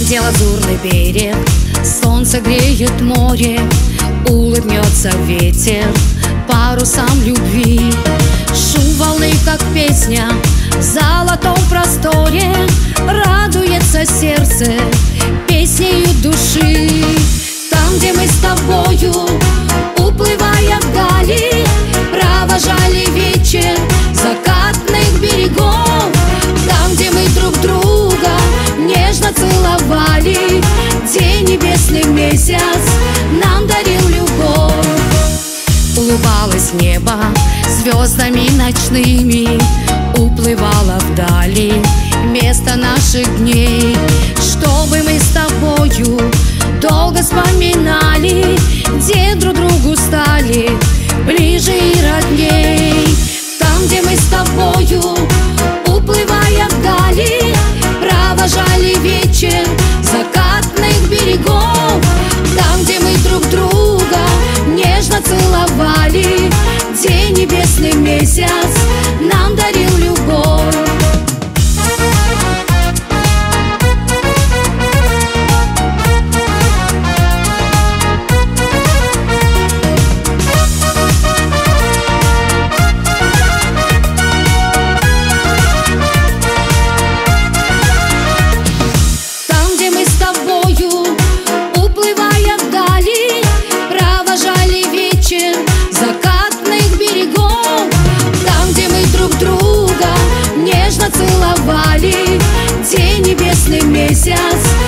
где лазурный берег, солнце греет море, улыбнется ветер парусам любви. Шум волны, как песня в золотом просторе, радуется сердце песнею души. Там, где мы с тобою, уплывая вдали, провожали вечер закатных берегов. Там, где мы друг друга нежно целовали, день небесный месяц нам дарил любовь. Улыбалось небо звездами ночными, уплывало вдали место наших дней, чтобы мы с тобою долго вспоминали, где друг другу стали ближе и родней. Там, где мы с тобою, уплывая вдали, провожали вечер закатных берегов. Там, где мы друг друга нежно целовали, день небесный месяц нам дарил любовь. Целовали, день небесный месяц